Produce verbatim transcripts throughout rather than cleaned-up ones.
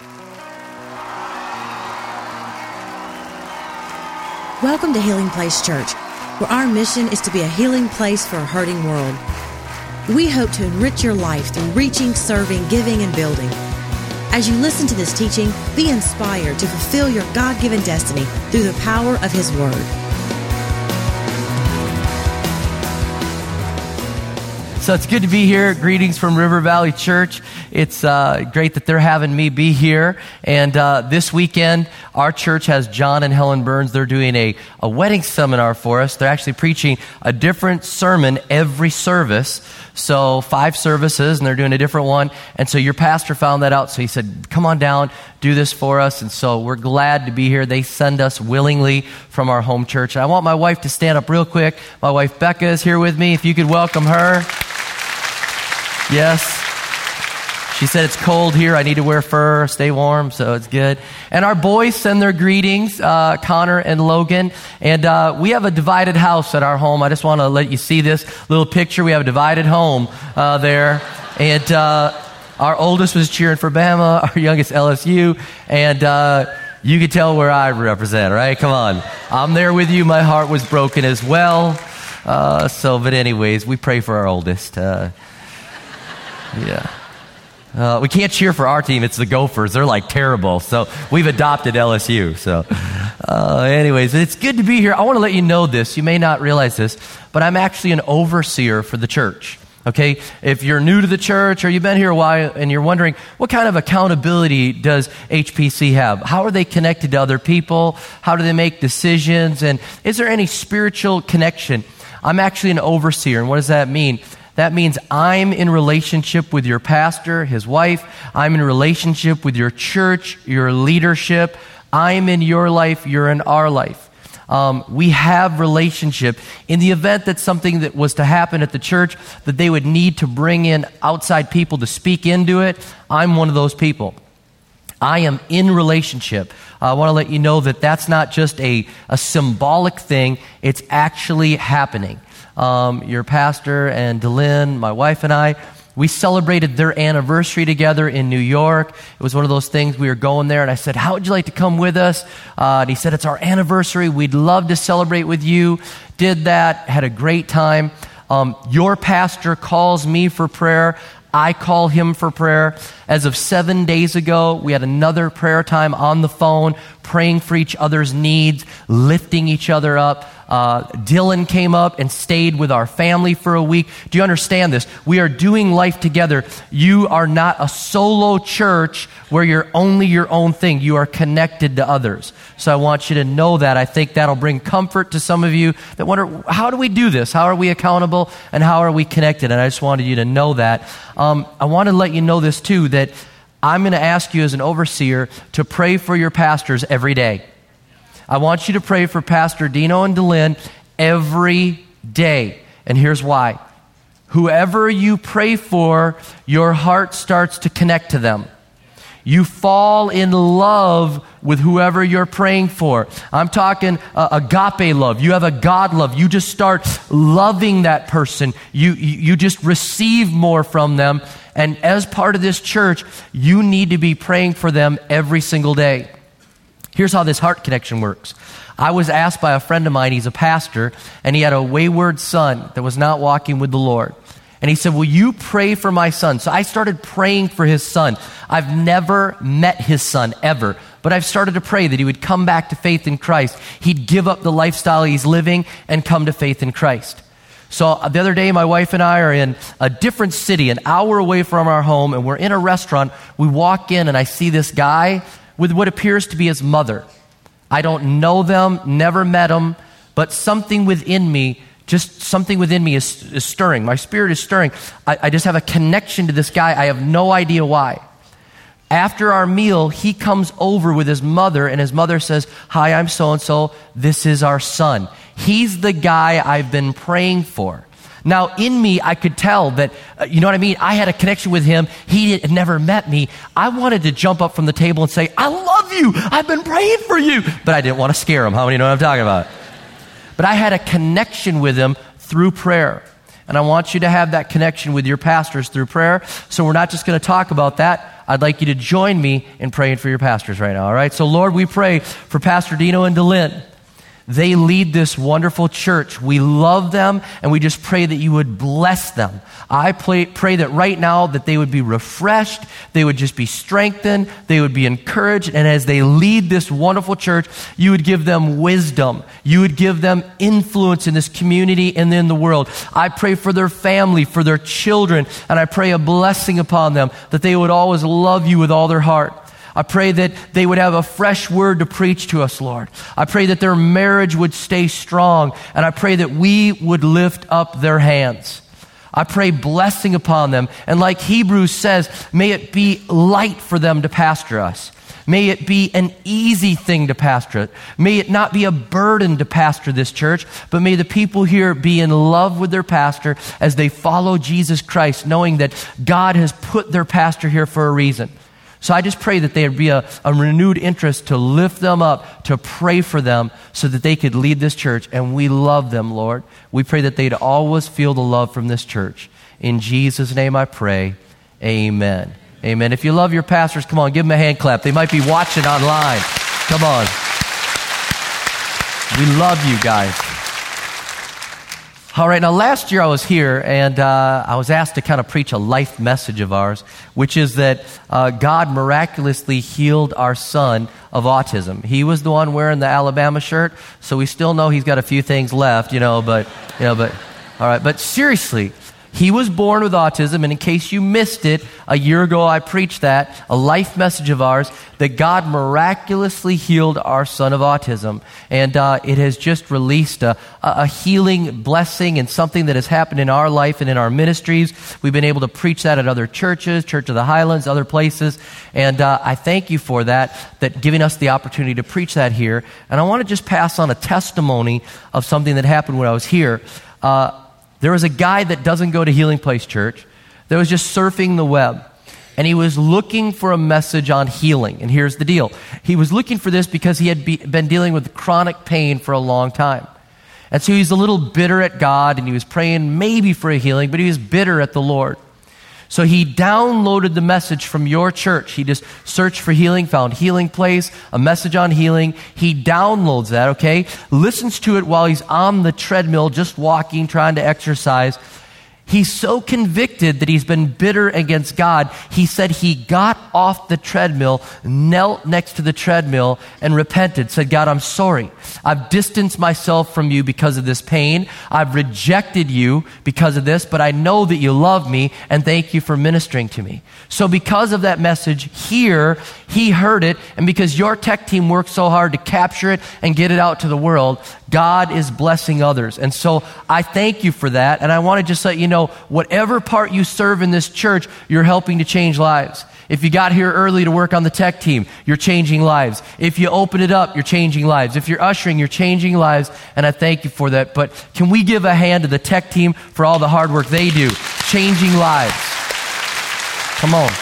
Welcome to Healing Place Church, where our mission is to be a healing place for a hurting world. We hope to enrich your life through reaching, serving, giving, and building. As you listen to this teaching, be inspired to fulfill your God-given destiny through the power of His Word. So it's good to be here. Greetings from River Valley Church. It's uh, great that they're having me be here. And uh, this weekend, our church has John and Helen Burns. They're doing a, a wedding seminar for us. They're actually preaching a different sermon every service. So five services, and they're doing a different one. And so your pastor found that out. So he said, come on down, do this for us. And so we're glad to be here. They send us willingly from our home church. And I want my wife to stand up real quick. My wife, Becca, is here with me. If you could welcome her. Yes. She said it's cold here. I need to wear fur, stay warm, so it's good. And our boys send their greetings, uh, Connor and Logan. And uh, we have a divided house at our home. I just want to let you see this little picture. We have a divided home uh, there. And uh, our oldest was cheering for Bama, our youngest L S U. And uh, you can tell where I represent, right? Come on. I'm there with you. My heart was broken as well. Uh, so, but anyways, we pray for our oldest. Uh, Yeah. Uh, we can't cheer for our team. It's the Gophers. They're like terrible. So we've adopted L S U. So uh, anyways, it's good to be here. I want to let you know this. You may not realize this, but I'm actually an overseer for the church. Okay? If you're new to the church or you've been here a while and you're wondering, what kind of accountability does H P C have? How are they connected to other people? How do they make decisions? And is there any spiritual connection? I'm actually an overseer. And what does that mean? That means I'm in relationship with your pastor, his wife. I'm in relationship with your church, your leadership. I'm in your life. You're in our life. Um, we have relationship. In the event that something that was to happen at the church, that they would need to bring in outside people to speak into it, I'm one of those people. I am in relationship. I want to let you know that that's not just a, a symbolic thing. It's actually happening. Um, your pastor and Delynn, my wife and I, we celebrated their anniversary together in New York. It was one of those things, we were going there, and I said, how would you like to come with us? Uh, and he said, it's our anniversary. We'd love to celebrate with you. Did that, had a great time. Um, your pastor calls me for prayer. I call him for prayer. As of seven days ago, we had another prayer time on the phone, praying for each other's needs, lifting each other up. Uh, Dylan came up and stayed with our family for a week. Do you understand this? We are doing life together. You are not a solo church where you're only your own thing. You are connected to others. So I want you to know that. I think that'll bring comfort to some of you that wonder, how do we do this? How are we accountable? And how are we connected? And I just wanted you to know that. Um, I want to let you know this too, that I'm going to ask you as an overseer to pray for your pastors every day. I want you to pray for Pastor Dino and Delynn every day. And here's why. Whoever you pray for, your heart starts to connect to them. You fall in love with whoever you're praying for. I'm talking uh, agape love. You have a God love. You just start loving that person. You, you, you just receive more from them. And as part of this church, you need to be praying for them every single day. Here's how this heart connection works. I was asked by a friend of mine, he's a pastor, and he had a wayward son that was not walking with the Lord. And he said, will you pray for my son? So I started praying for his son. I've never met his son, ever. But I've started to pray that he would come back to faith in Christ. He'd give up the lifestyle he's living and come to faith in Christ. So uh, the other day, my wife and I are in a different city, an hour away from our home, and we're in a restaurant. We walk in, and I see this guy with what appears to be his mother. I don't know them, never met him, but something within me, just something within me is, is stirring. My spirit is stirring. I, I just have a connection to this guy. I have no idea why. After our meal, he comes over with his mother, and his mother says, hi, I'm so-and-so. This is our son. He's the guy I've been praying for. Now, in me, I could tell that, uh, you know what I mean? I had a connection with him. He had never met me. I wanted to jump up from the table and say, I love you. I've been praying for you. But I didn't want to scare him. How many know what I'm talking about? But I had a connection with him through prayer. And I want you to have that connection with your pastors through prayer. So we're not just going to talk about that. I'd like you to join me in praying for your pastors right now, all right? So, Lord, we pray for Pastor Dino and DeLynn. They lead this wonderful church. We love them, and we just pray that you would bless them. I pray, pray that right now that they would be refreshed, they would just be strengthened, they would be encouraged, and as they lead this wonderful church, you would give them wisdom. You would give them influence in this community and in the world. I pray for their family, for their children, and I pray a blessing upon them, that they would always love you with all their heart. I pray that they would have a fresh word to preach to us, Lord. I pray that their marriage would stay strong, and I pray that we would lift up their hands. I pray blessing upon them, and like Hebrews says, may it be light for them to pastor us. May it be an easy thing to pastor it. May it not be a burden to pastor this church, but may the people here be in love with their pastor as they follow Jesus Christ, knowing that God has put their pastor here for a reason. So I just pray that there would be a, a renewed interest to lift them up, to pray for them so that they could lead this church. And we love them, Lord. We pray that they'd always feel the love from this church. In Jesus' name I pray, amen. Amen. If you love your pastors, come on, give them a hand clap. They might be watching online. Come on. We love you guys. All right, now last year I was here and uh, I was asked to kind of preach a life message of ours, which is that uh, God miraculously healed our son of autism. He was the one wearing the Alabama shirt, so we still know he's got a few things left, you know, but, you know, but, all right, but seriously, he was born with autism, and in case you missed it, a year ago I preached that, a life message of ours, that God miraculously healed our son of autism. And uh, it has just released a, a healing blessing and something that has happened in our life and in our ministries. We've been able to preach that at other churches, Church of the Highlands, other places. And uh, I thank you for that, that giving us the opportunity to preach that here. And I want to just pass on a testimony of something that happened when I was here. Uh, There was a guy that doesn't go to Healing Place Church that was just surfing the web, and he was looking for a message on healing. And here's the deal. He was looking for this because he had be, been dealing with chronic pain for a long time. And so he's a little bitter at God, and he was praying maybe for a healing, but he was bitter at the Lord. So he downloaded the message from your church. He just searched for healing, found Healing Place, a message on healing. He downloads that, okay? Listens to it while he's on the treadmill, just walking, trying to exercise. He's so convicted that he's been bitter against God. He said he got off the treadmill, knelt next to the treadmill, and repented. Said, God, I'm sorry. I've distanced myself from you because of this pain. I've rejected you because of this, but I know that you love me, and thank you for ministering to me. So because of that message here, he heard it, and because your tech team worked so hard to capture it and get it out to the world, God is blessing others. And so I thank you for that, and I want to just let you know, whatever part you serve in this church, you're helping to change lives. If you got here early to work on the tech team, you're changing lives. If you open it up, you're changing lives. If you're ushering, you're changing lives, and I thank you for that. But can we give a hand to the tech team for all the hard work they do, changing lives? Come on.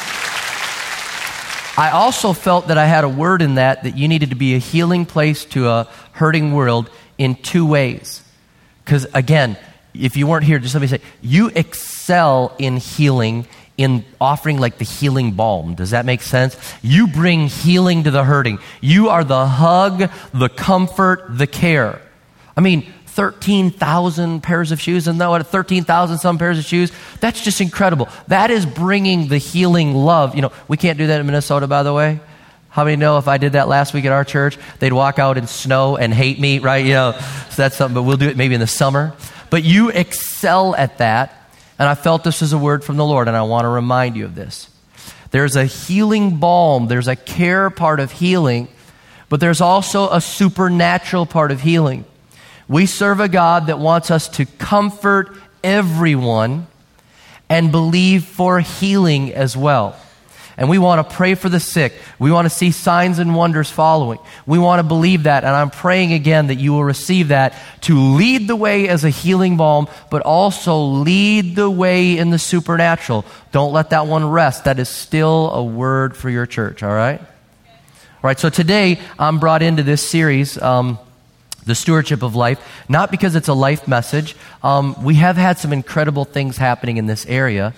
I also felt that I had a word in that, that you needed to be a healing place to a hurting world in two ways. Because again, if you weren't here, just let me say, you excel in healing, in offering like the healing balm. Does that make sense? You bring healing to the hurting. You are the hug, the comfort, the care. I mean, thirteen thousand pairs of shoes, and what, thirteen thousand some pairs of shoes? That's just incredible. That is bringing the healing love. You know, we can't do that in Minnesota, by the way. How many know if I did that last week at our church, they'd walk out in snow and hate me, right? You know, so that's something, but we'll do it maybe in the summer. But you excel at that, and I felt this was a word from the Lord, and I want to remind you of this. There's a healing balm, there's a care part of healing, but there's also a supernatural part of healing. We serve a God that wants us to comfort everyone and believe for healing as well. And we want to pray for the sick. We want to see signs and wonders following. We want to believe that. And I'm praying again that you will receive that to lead the way as a healing balm, but also lead the way in the supernatural. Don't let that one rest. That is still a word for your church, all right? All right, so today I'm brought into this series, um, The Stewardship of Life, not because it's a life message. Um, we have had some incredible things happening in this area.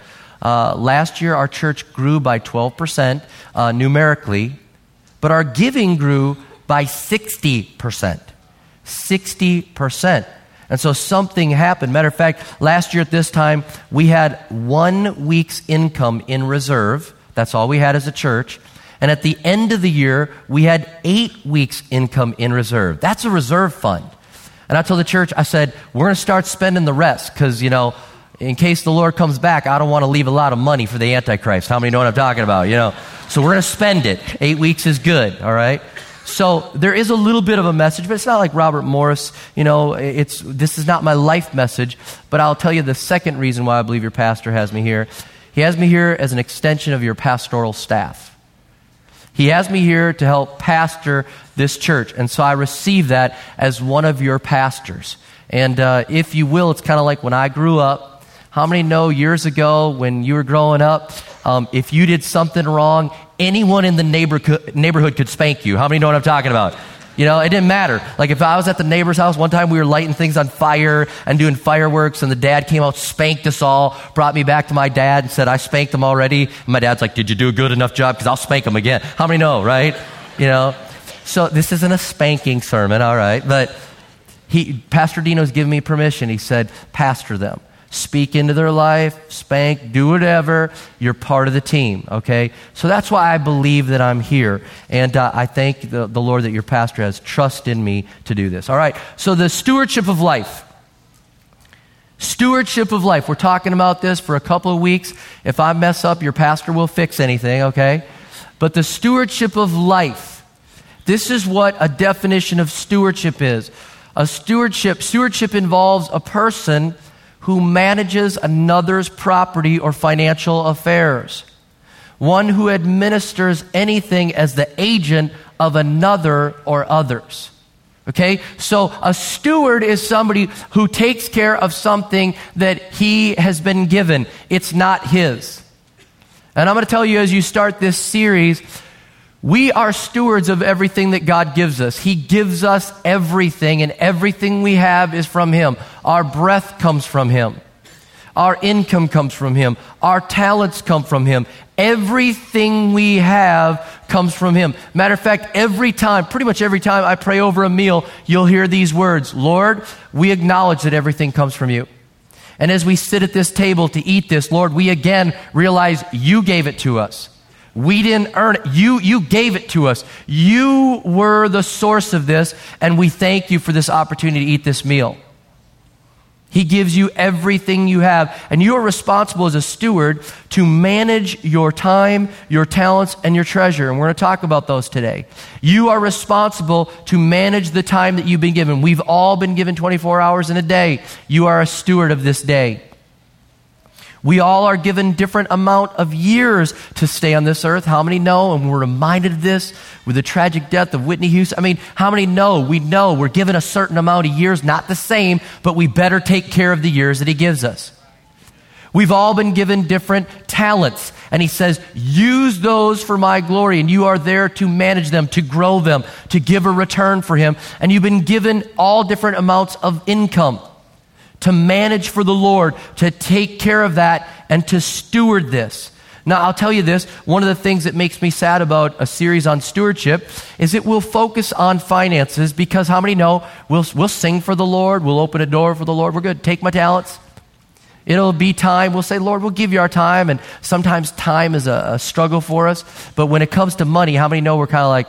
Uh, last year, our church grew by twelve percent uh, numerically, but our giving grew by sixty percent. sixty percent. And so something happened. Matter of fact, last year at this time, we had one week's income in reserve. That's all we had as a church. And at the end of the year, we had eight weeks' income in reserve. That's a reserve fund. And I told the church, I said, we're going to start spending the rest because, you know, in case the Lord comes back, I don't want to leave a lot of money for the Antichrist. How many know what I'm talking about, you know? So we're going to spend it. Eight weeks is good, all right? So there is a little bit of a message, but it's not like Robert Morris. You know, it's this is not my life message, but I'll tell you the second reason why I believe your pastor has me here. He has me here as an extension of your pastoral staff. He has me here to help pastor this church, and so I receive that as one of your pastors. And uh, if you will, it's kind of like when I grew up. How many know years ago when you were growing up, um, if you did something wrong, anyone in the neighborhood neighborhood could spank you? How many know what I'm talking about? You know, it didn't matter. Like if I was at the neighbor's house, one time we were lighting things on fire and doing fireworks, and the dad came out, spanked us all, brought me back to my dad and said, I spanked them already. And my dad's like, did you do a good enough job? Because I'll spank them again. How many know, right? You know, so this isn't a spanking sermon, all right? But he, Pastor Dino's given me permission. He said, pastor them. Speak into their life, spank, do whatever. You're part of the team, okay? So that's why I believe that I'm here. And uh, I thank the, the Lord that your pastor has trust in me to do this. All right, so the stewardship of life. Stewardship of life. We're talking about this for a couple of weeks. If I mess up, your pastor will fix anything, okay? But the stewardship of life. This is what a definition of stewardship is. A stewardship, stewardship involves a person who manages another's property or financial affairs. One who administers anything as the agent of another or others. Okay? So a steward is somebody who takes care of something that he has been given. It's not his. And I'm going to tell you as you start this series, we are stewards of everything that God gives us. He gives us everything, and everything we have is from Him. Our breath comes from Him. Our income comes from Him. Our talents come from Him. Everything we have comes from Him. Matter of fact, every time, pretty much every time I pray over a meal, you'll hear these words, Lord, we acknowledge that everything comes from You. And as we sit at this table to eat this, Lord, we again realize You gave it to us. We didn't earn it. You, you gave it to us. You were the source of this, and we thank You for this opportunity to eat this meal. He gives you everything you have, and you are responsible as a steward to manage your time, your talents, and your treasure, and we're going to talk about those today. You are responsible to manage the time that you've been given. We've all been given twenty-four hours in a day. You are a steward of this day. We all are given different amount of years to stay on this earth. How many know? And we're reminded of this with the tragic death of Whitney Houston. I mean, how many know? We know we're given a certain amount of years, not the same, but we better take care of the years that He gives us. We've all been given different talents. And He says, use those for My glory. And you are there to manage them, to grow them, to give a return for Him. And you've been given all different amounts of income to manage for the Lord, to take care of that, and to steward this. Now, I'll tell you this, one of the things that makes me sad about a series on stewardship is it will focus on finances, because how many know we'll, we'll sing for the Lord, we'll open a door for the Lord, we're good, take my talents. It'll be time, we'll say, Lord, we'll give You our time, and sometimes time is a, a struggle for us, but when it comes to money, how many know we're kind of like,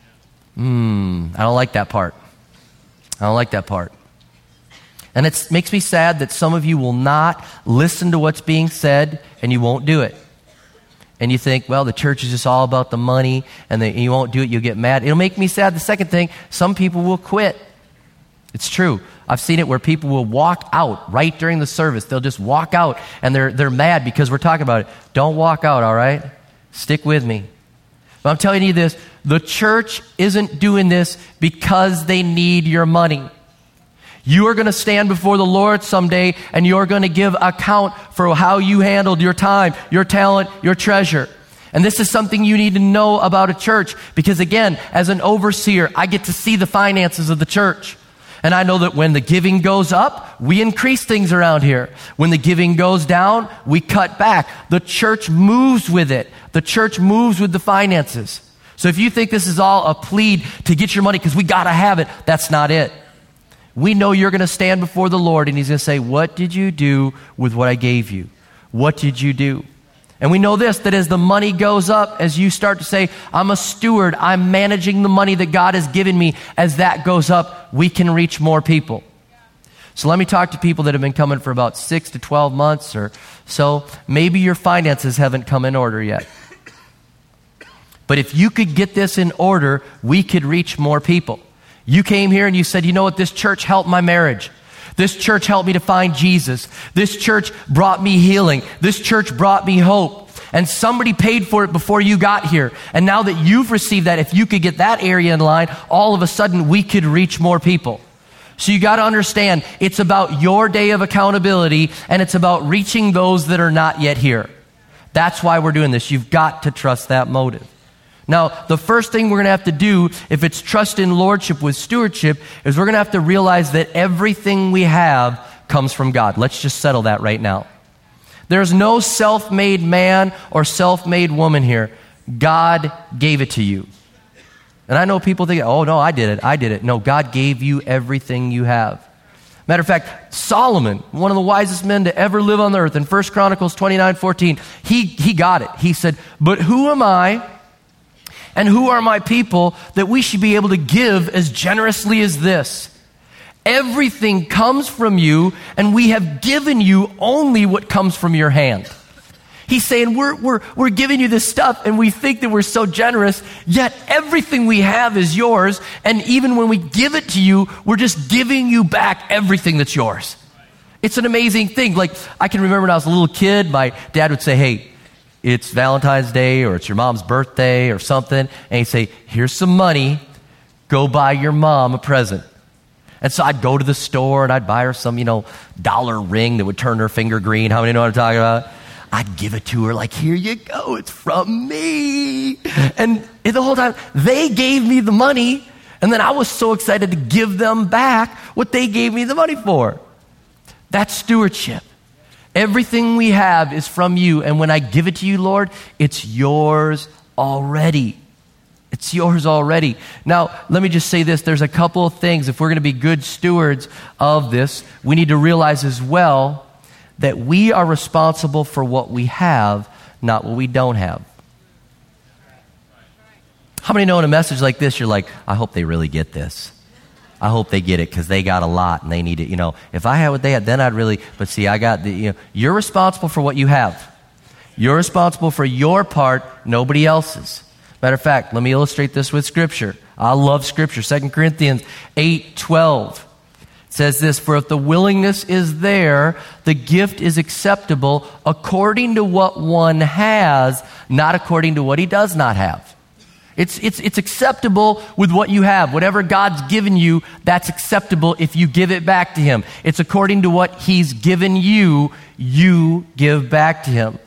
hmm, I don't like that part. I don't like that part. And it makes me sad that some of you will not listen to what's being said, and you won't do it. And you think, well, the church is just all about the money, and, the, and you won't do it, you'll get mad. It'll make me sad. The second thing, some people will quit. It's true. I've seen it where people will walk out right during the service. They'll just walk out, and they're, they're mad because we're talking about it. Don't walk out, all right? Stick with me. But I'm telling you this, the church isn't doing this because they need your money. You are going to stand before the Lord someday, and you're going to give account for how you handled your time, your talent, your treasure. And this is something you need to know about a church, because again, as an overseer, I get to see the finances of the church. And I know that when the giving goes up, we increase things around here. When the giving goes down, we cut back. The church moves with it. The church moves with the finances. So if you think this is all a plead to get your money because we got to have it, that's not it. We know you're going to stand before the Lord and he's going to say, what did you do with what I gave you? What did you do? And we know this, that as the money goes up, as you start to say, I'm a steward, I'm managing the money that God has given me, as that goes up, we can reach more people. So let me talk to people that have been coming for about six to twelve months or so. Maybe your finances haven't come in order yet. But if you could get this in order, we could reach more people. You came here and you said, you know what, this church helped my marriage. This church helped me to find Jesus. This church brought me healing. This church brought me hope. And somebody paid for it before you got here. And now that you've received that, if you could get that area in line, all of a sudden we could reach more people. So you got to understand, it's about your day of accountability and it's about reaching those that are not yet here. That's why we're doing this. You've got to trust that motive. Now, the first thing we're going to have to do, if it's trust in lordship with stewardship, is we're going to have to realize that everything we have comes from God. Let's just settle that right now. There's no self-made man or self-made woman here. God gave it to you. And I know people think, oh, no, I did it. I did it. No, God gave you everything you have. Matter of fact, Solomon, one of the wisest men to ever live on the earth, in First Chronicles twenty-nine fourteen, he, he got it. He said, but who am I? And who are my people that we should be able to give as generously as this? Everything comes from you, and we have given you only what comes from your hand. He's saying we're, we're, we're giving you this stuff, and we think that we're so generous, yet everything we have is yours, and even when we give it to you, we're just giving you back everything that's yours. It's an amazing thing. Like, I can remember when I was a little kid, my dad would say, hey, it's Valentine's Day or it's your mom's birthday or something. And he'd say, here's some money. Go buy your mom a present. And so I'd go to the store and I'd buy her some, you know, dollar ring that would turn her finger green. How many know what I'm talking about? I'd give it to her like, here you go. It's from me. And the whole time they gave me the money. And then I was so excited to give them back what they gave me the money for. That's stewardship. Everything we have is from you. And when I give it to you, Lord, it's yours already. It's yours already. Now, let me just say this. There's a couple of things. If we're going to be good stewards of this, we need to realize as well that we are responsible for what we have, not what we don't have. How many know in a message like this, you're like, I hope they really get this. I hope they get it because they got a lot and they need it. You know, if I had what they had, then I'd really, but see, I got the, you know, you're responsible for what you have. You're responsible for your part, nobody else's. Matter of fact, let me illustrate this with Scripture. I love Scripture. Second Corinthians eight twelve says this, for if the willingness is there, the gift is acceptable according to what one has, not according to what he does not have. It's, it's, it's acceptable with what you have. Whatever God's given you, that's acceptable if you give it back to him. It's according to what he's given you, you give back to him.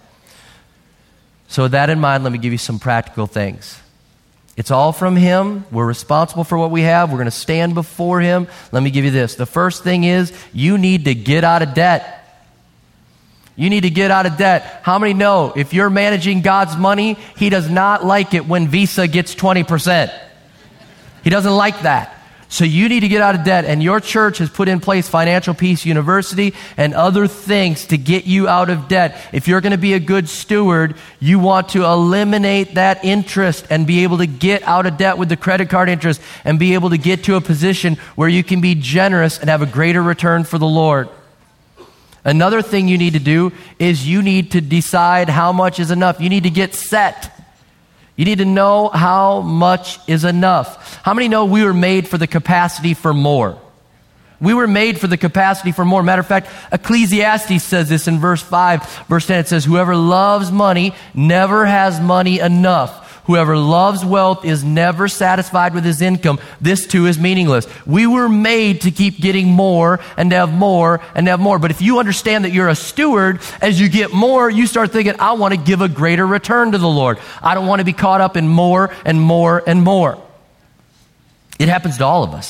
So with that in mind, let me give you some practical things. It's all from him. We're responsible for what we have. We're going to stand before him. Let me give you this. The first thing is you need to get out of debt. You need to get out of debt. How many know if you're managing God's money, he does not like it when Visa gets twenty percent. He doesn't like that. So you need to get out of debt, and your church has put in place Financial Peace University and other things to get you out of debt. If you're going to be a good steward, you want to eliminate that interest and be able to get out of debt with the credit card interest and be able to get to a position where you can be generous and have a greater return for the Lord. Another thing you need to do is you need to decide how much is enough. You need to get set. You need to know how much is enough. How many know we were made for the capacity for more? We were made for the capacity for more. Matter of fact, Ecclesiastes says this in verse five. Verse ten, it says, whoever loves money never has money enough. Whoever loves wealth is never satisfied with his income. This too is meaningless. We were made to keep getting more and to have more and to have more. But if you understand that you're a steward, as you get more, you start thinking, I want to give a greater return to the Lord. I don't want to be caught up in more and more and more. It happens to all of us.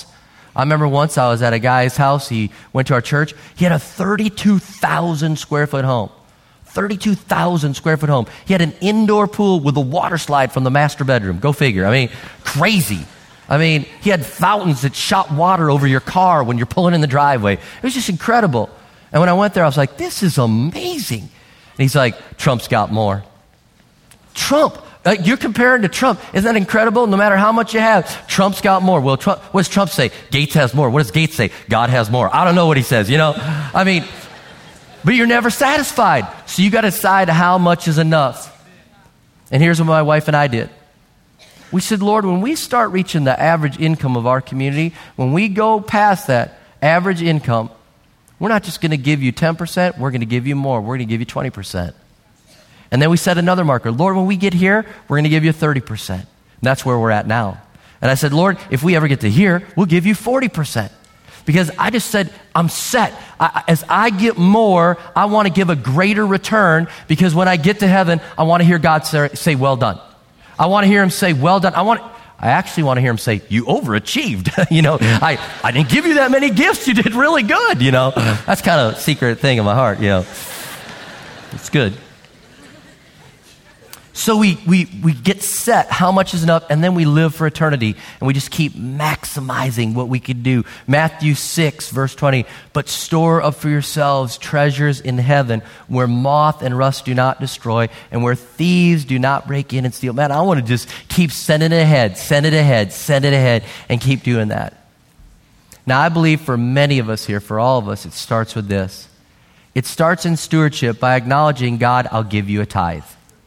I remember once I was at a guy's house. He went to our church. He had a thirty-two thousand square foot home. thirty-two thousand square foot home. He had an indoor pool with a water slide from the master bedroom. Go figure. I mean, crazy. I mean, he had fountains that shot water over your car when you're pulling in the driveway. It was just incredible. And when I went there, I was like, this is amazing. And he's like, Trump's got more. Trump. Uh, you're comparing to Trump. Isn't that incredible? No matter how much you have, Trump's got more. Well, Trump, what does Trump say? Gates has more. What does Gates say? God has more. I don't know what he says, you know? I mean, but you're never satisfied. So you got to decide how much is enough. And here's what my wife and I did. We said, Lord, when we start reaching the average income of our community, when we go past that average income, we're not just going to give you ten percent, we're going to give you more. We're going to give you twenty percent. And then we set another marker. Lord, when we get here, we're going to give you thirty percent. And that's where we're at now. And I said, Lord, if we ever get to here, we'll give you forty percent. Because I just said, I'm set. I, as I get more, I want to give a greater return, because when I get to heaven, I want to hear God say, say well done. I want to hear him say, well done. I want, I actually want to hear him say, you overachieved. you know, I, I didn't give you that many gifts. You did really good. You know, that's kind of a secret thing in my heart. You know, it's good. So we, we, we get set how much is enough, and then we live for eternity, and we just keep maximizing what we can do. Matthew six, verse twenty, but store up for yourselves treasures in heaven where moth and rust do not destroy and where thieves do not break in and steal. Man, I want to just keep sending it ahead, send it ahead, send it ahead, and keep doing that. Now, I believe for many of us here, for all of us, it starts with this. It starts in stewardship by acknowledging, God, I'll give you a tithe.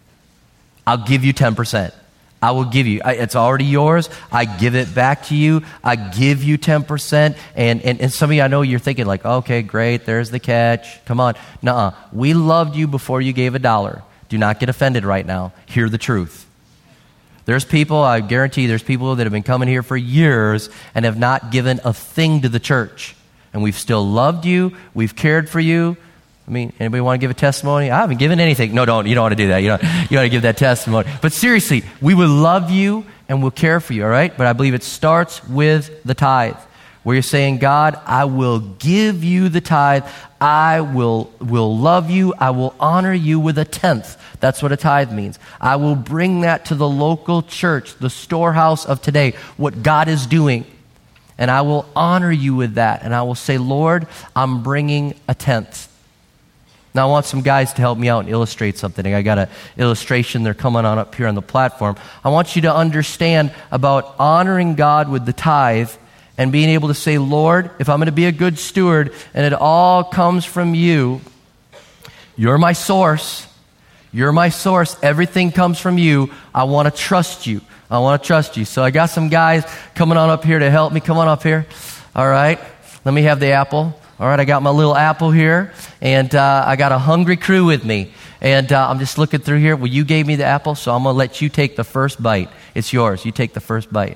I'll give you ten percent. I will give you. I, it's already yours. I give it back to you. I give you ten percent. And, and, and some of you, I know you're thinking like, okay, great, there's the catch. Come on. Nuh-uh. We loved you before you gave a dollar. Do not get offended right now. Hear the truth. There's people, I guarantee there's people that have been coming here for years and have not given a thing to the church. And we've still loved you. We've cared for you. I mean, anybody want to give a testimony? I haven't given anything. No, don't. You don't want to do that. You don't, you want to give that testimony. But seriously, we will love you and we'll care for you, all right? But I believe it starts with the tithe, where you're saying, God, I will give you the tithe. I will, will love you. I will honor you with a tenth. That's what a tithe means. I will bring that to the local church, the storehouse of today, what God is doing. And I will honor you with that. And I will say, Lord, I'm bringing a tenth. Now, I want some guys to help me out and illustrate something. I got an illustration. They're coming on up here on the platform. I want you to understand about honoring God with the tithe and being able to say, Lord, if I'm going to be a good steward and it all comes from you, you're my source. You're my source. Everything comes from you. I want to trust you. I want to trust you. So I got some guys coming on up here to help me. Come on up here. All right. Let me have the apple. All right, I got my little apple here, and uh, I got a hungry crew with me. And uh, I'm just looking through here. Well, you gave me the apple, so I'm going to let you take the first bite. It's yours. You take the first bite.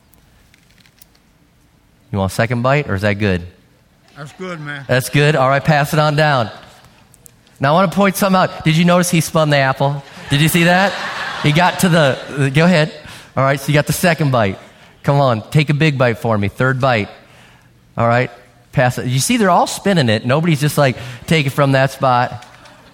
You want a second bite, or is that good? That's good, man. That's good? All right, pass it on down. Now, I want to point something out. Did you notice he spun the apple? Did you see that? He got to the, uh, go ahead. All right, so you got the second bite. Come on, take a big bite for me. Third bite. All right. Pass it. You see, they're all spinning it. Nobody's just like, take it from that spot.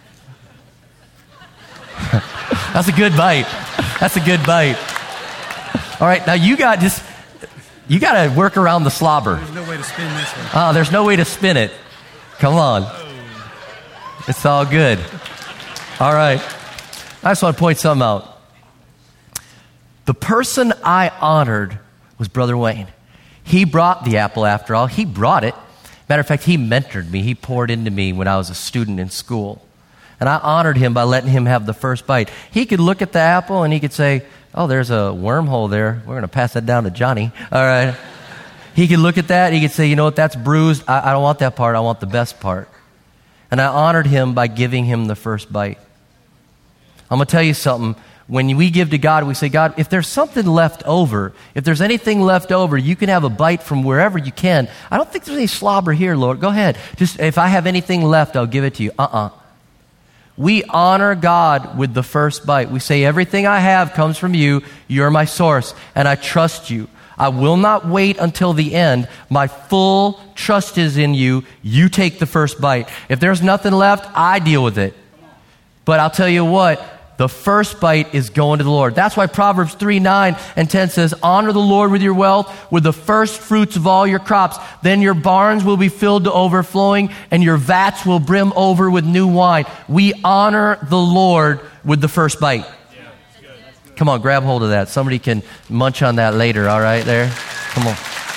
That's a good bite. That's a good bite. All right, now you got just, you got to work around the slobber. There's no way to spin this one. Oh, there's no way to spin it. Come on. It's all good. All right. I just want to point something out. The person I honored was Brother Wayne. He brought the apple after all. He brought it. Matter of fact, he mentored me. He poured into me when I was a student in school. And I honored him by letting him have the first bite. He could look at the apple and he could say, oh, there's a wormhole there. We're going to pass that down to Johnny. All right. He could look at that. He could say, you know what, that's bruised. I, I don't want that part. I want the best part. And I honored him by giving him the first bite. I'm going to tell you something. When we give to God, we say, God, if there's something left over, if there's anything left over, you can have a bite from wherever you can. I don't think there's any slobber here, Lord. Go ahead. Just if I have anything left, I'll give it to you. Uh-uh. We honor God with the first bite. We say, everything I have comes from you. You're my source, and I trust you. I will not wait until the end. My full trust is in you. You take the first bite. If there's nothing left, I deal with it. But I'll tell you what, the first bite is going to the Lord. That's why Proverbs three, nine and ten says, honor the Lord with your wealth, with the first fruits of all your crops. Then your barns will be filled to overflowing, and your vats will brim over with new wine. We honor the Lord with the first bite. Yeah, that's good. That's good. Come on, grab hold of that. Somebody can munch on that later, all right, there? Come on.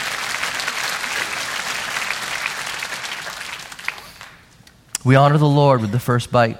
We honor the Lord with the first bite.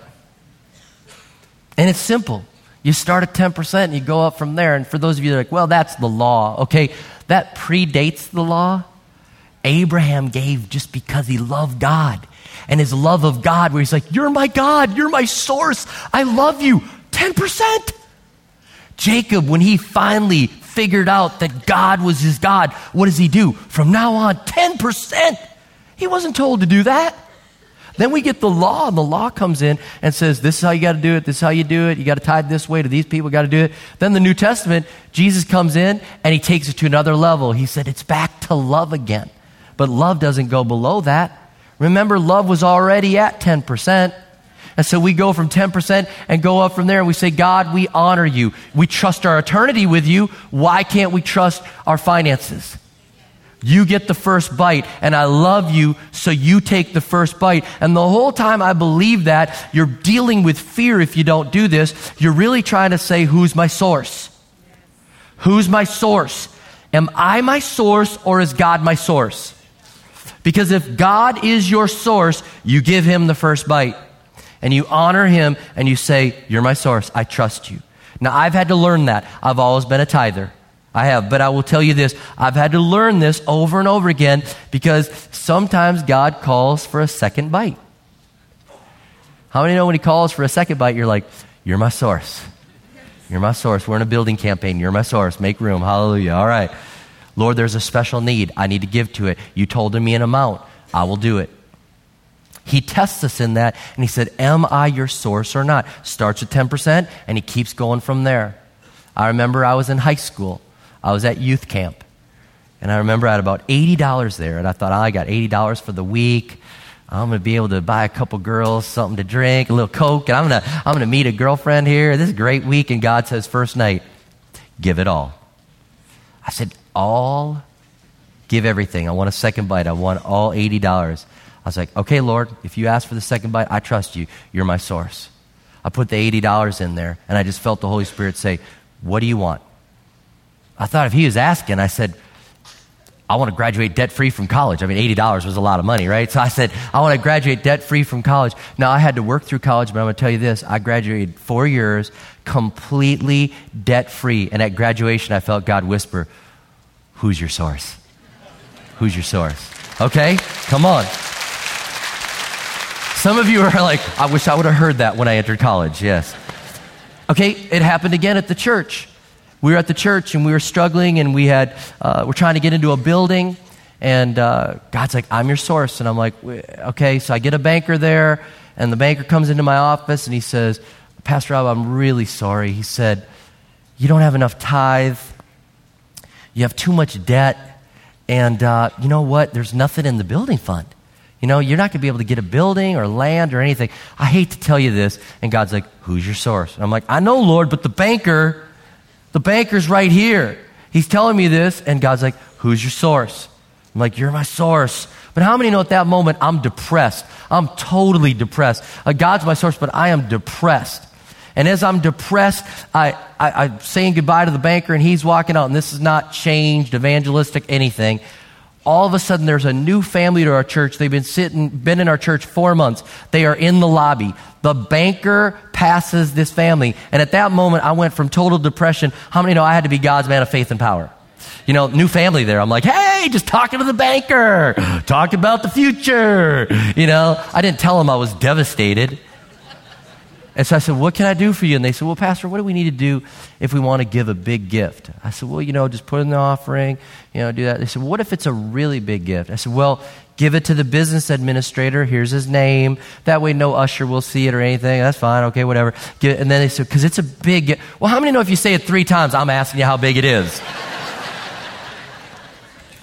And it's simple. You start at ten percent and you go up from there. And for those of you that are like, well, that's the law. Okay, that predates the law. Abraham gave just because he loved God. And his love of God, where he's like, you're my God, you're my source, I love you, ten percent. Jacob, when he finally figured out that God was his God, what does he do? From now on, ten percent. He wasn't told to do that. Then we get the law, and the law comes in and says, this is how you got to do it, this is how you do it, you got to tithe this way to these people, got to do it. Then the New Testament, Jesus comes in and he takes it to another level. He said, it's back to love again. But love doesn't go below that. Remember, love was already at ten percent. And so we go from ten percent and go up from there and we say, God, we honor you. We trust our eternity with you. Why can't we trust our finances? You get the first bite, and I love you, so you take the first bite. And the whole time I believe that, you're dealing with fear if you don't do this. You're really trying to say, who's my source? Who's my source? Am I my source, or is God my source? Because if God is your source, you give him the first bite. And you honor him, and you say, you're my source, I trust you. Now, I've had to learn that. I've always been a tither. I have, but I will tell you this, I've had to learn this over and over again because sometimes God calls for a second bite. How many know when he calls for a second bite, you're like, you're my source. You're my source. We're in a building campaign. You're my source. Make room. Hallelujah. All right. Lord, there's a special need. I need to give to it. You told me an amount. I will do it. He tests us in that, and he said, am I your source or not? Starts at ten percent, and he keeps going from there. I remember I was in high school. I was at youth camp, and I remember I had about eighty dollars there, and I thought, oh, I got eighty dollars for the week. I'm going to be able to buy a couple girls something to drink, a little Coke, and I'm going to I'm going to meet a girlfriend here. This is a great week, and God says, first night, give it all. I said, all? Give everything. I want a second bite. I want all eighty dollars. I was like, okay, Lord, if you ask for the second bite, I trust you. You're my source. I put the eighty dollars in there, and I just felt the Holy Spirit say, what do you want? I thought if he was asking, I said, I want to graduate debt-free from college. I mean, eighty dollars was a lot of money, right? So I said, I want to graduate debt-free from college. Now, I had to work through college, but I'm going to tell you this. I graduated four years completely debt-free. And at graduation, I felt God whisper, who's your source? Who's your source? Okay, come on. Some of you are like, I wish I would have heard that when I entered college. Yes. Okay, it happened again at the church. We were at the church and we were struggling and we had, uh, we're trying to get into a building and uh, God's like, I'm your source. And I'm like, okay, so I get a banker there and the banker comes into my office and he says, Pastor Rob, I'm really sorry. He said, you don't have enough tithe. You have too much debt. And uh, you know what? There's nothing in the building fund. You know, you're not going to be able to get a building or land or anything. I hate to tell you this. And God's like, who's your source? And I'm like, I know, Lord, but the banker... The banker's right here. He's telling me this, and God's like, who's your source? I'm like, you're my source. But how many know at that moment, I'm depressed? I'm totally depressed. Uh, God's my source, but I am depressed. And as I'm depressed, I, I, I'm saying goodbye to the banker, and he's walking out, and this is not changed, evangelistic, anything. All of a sudden, there's a new family to our church. They've been sitting, been in our church four months. They are in the lobby. The banker passes this family. And at that moment, I went from total depression. How many know I had to be God's man of faith and power? You know, new family there. I'm like, hey, just talking to the banker. Talk about the future. You know, I didn't tell him I was devastated. And so I said, what can I do for you? And they said, well, Pastor, what do we need to do if we want to give a big gift? I said, well, you know, just put in the offering, you know, do that. They said, well, what if it's a really big gift? I said, well, give it to the business administrator. Here's his name. That way no usher will see it or anything. That's fine. Okay, whatever. Give it. And then they said, because it's a big gift. Well, how many know if you say it three times, I'm asking you how big it is?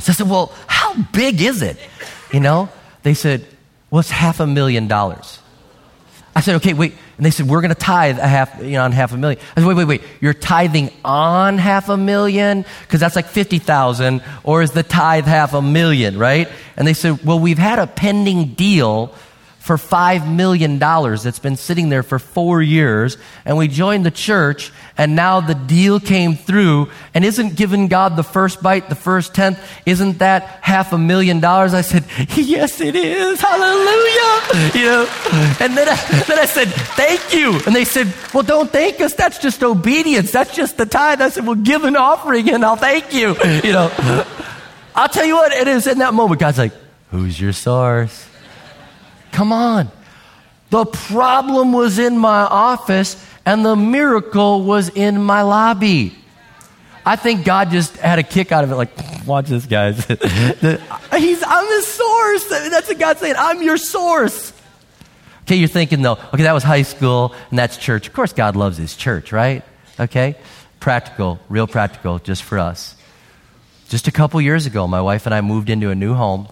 So I said, well, how big is it? You know, they said, well, it's half a million dollars. I said, okay, wait. And they said, we're going to tithe a half, you know, on half a million. I said, wait, wait, wait. You're tithing on half a million? Because that's like fifty thousand. Or is the tithe half a million, right? And they said, well, we've had a pending deal for five million dollars that's been sitting there for four years, and we joined the church, and now the deal came through, and isn't giving God the first bite, the first tenth, isn't that half a million dollars? I said, yes, it is. Hallelujah. You know, and then I, then I said, thank you. And they said, well, don't thank us. That's just obedience. That's just the tithe. I said, well, give an offering, and I'll thank you. You know, I'll tell you what, it is in that moment, God's like, who's your source? Come on. The problem was in my office and the miracle was in my lobby. I think God just had a kick out of it, like, watch this, guys. the, he's, I'm the source. That's what God's saying. I'm your source. Okay, you're thinking, though, okay, that was high school and that's church. Of course, God loves his church, right? Okay? Practical, real practical, just for us. Just a couple years ago, my wife and I moved into a new home.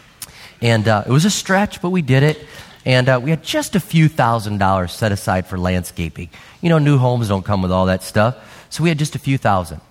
And uh, it was a stretch, but we did it. And uh, we had just a few thousand dollars set aside for landscaping. You know, new homes don't come with all that stuff. So we had just a few thousand.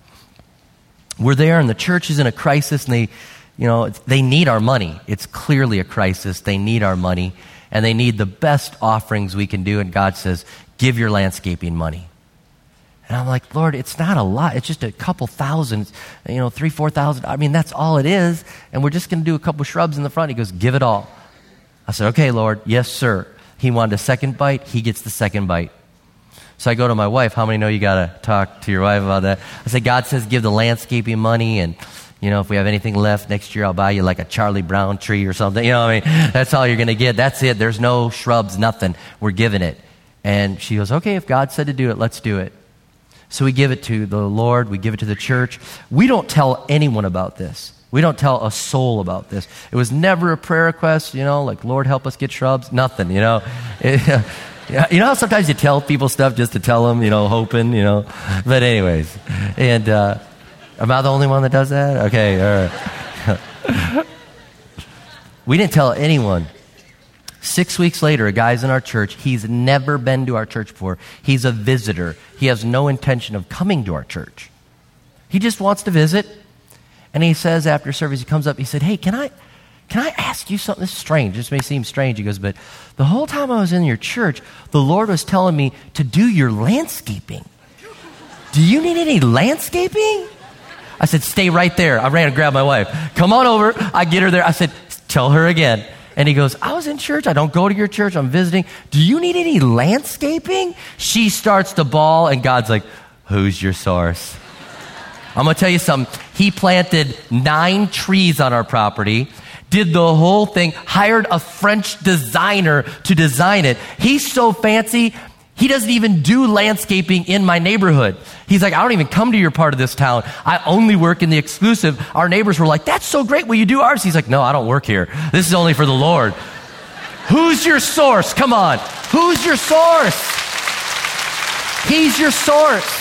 We're there, and the church is in a crisis, and they, you know, they need our money. It's clearly a crisis. They need our money, and they need the best offerings we can do. And God says, give your landscaping money. And I'm like, Lord, it's not a lot. It's just a couple thousand, you know, three, four thousand. I mean, that's all it is. And we're just going to do a couple shrubs in the front. He goes, give it all. I said, okay, Lord. Yes, sir. He wanted a second bite. He gets the second bite. So I go to my wife. How many know you got to talk to your wife about that? I said, God says, give the landscaping money. And, you know, if we have anything left next year, I'll buy you like a Charlie Brown tree or something. You know what I mean? That's all you're going to get. That's it. There's no shrubs, nothing. We're giving it. And she goes, okay, if God said to do it, let's do it. So we give it to the Lord. We give it to the church. We don't tell anyone about this. We don't tell a soul about this. It was never a prayer request, you know, like, Lord, help us get shrubs. Nothing, you know. It, you know how sometimes you tell people stuff just to tell them, you know, hoping, you know. But anyways, and uh, am I the only one that does that? Okay, all right. We didn't tell anyone. Six weeks later, a guy's in our church. He's never been to our church before. He's a visitor. He has no intention of coming to our church. He just wants to visit. And he says after service, he comes up, he said, hey, can I can I ask you something? This is strange. This may seem strange. He goes, but the whole time I was in your church, the Lord was telling me to do your landscaping. Do you need any landscaping? I said, stay right there. I ran and grabbed my wife. Come on over. I get her there. I said, tell her again. And he goes, I was in church. I don't go to your church. I'm visiting. Do you need any landscaping? She starts to bawl, and God's like, who's your source? I'm going to tell you something. He planted nine trees on our property, did the whole thing, hired a French designer to design it. He's so fancy, he doesn't even do landscaping in my neighborhood. He's like, I don't even come to your part of this town. I only work in the exclusive. Our neighbors were like, that's so great. Will you do ours? He's like, no, I don't work here. This is only for the Lord. Who's your source? Come on. Who's your source? He's your source.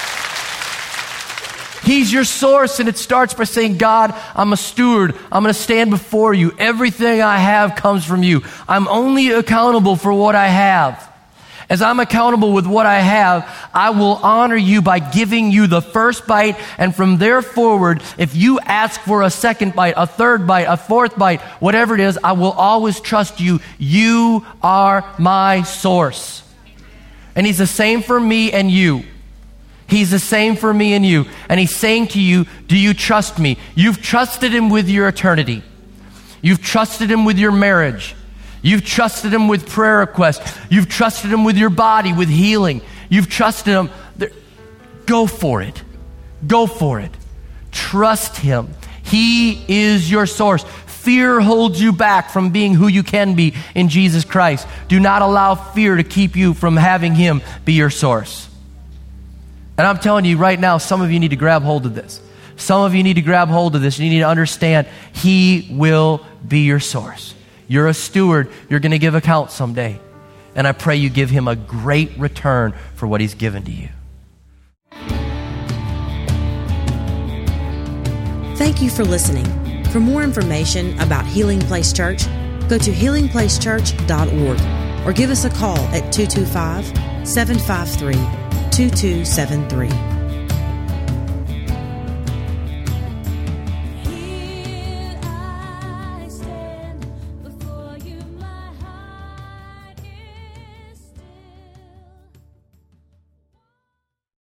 He's your source, and it starts by saying, God, I'm a steward. I'm going to stand before you. Everything I have comes from you. I'm only accountable for what I have. As I'm accountable with what I have, I will honor you by giving you the first bite, and from there forward, if you ask for a second bite, a third bite, a fourth bite, whatever it is, I will always trust you. You are my source. And he's the same for me and you. He's the same for me and you. And he's saying to you, do you trust me? You've trusted him with your eternity. You've trusted him with your marriage. You've trusted him with prayer requests. You've trusted him with your body, with healing. You've trusted him. Go for it. Go for it. Trust him. He is your source. Fear holds you back from being who you can be in Jesus Christ. Do not allow fear to keep you from having him be your source. And I'm telling you right now, some of you need to grab hold of this. Some of you need to grab hold of this. You need to understand he will be your source. You're a steward. You're going to give account someday. And I pray you give him a great return for what he's given to you. Thank you for listening. For more information about Healing Place Church, go to healing place church dot org or give us a call at two two five, seven five three, two two seven three.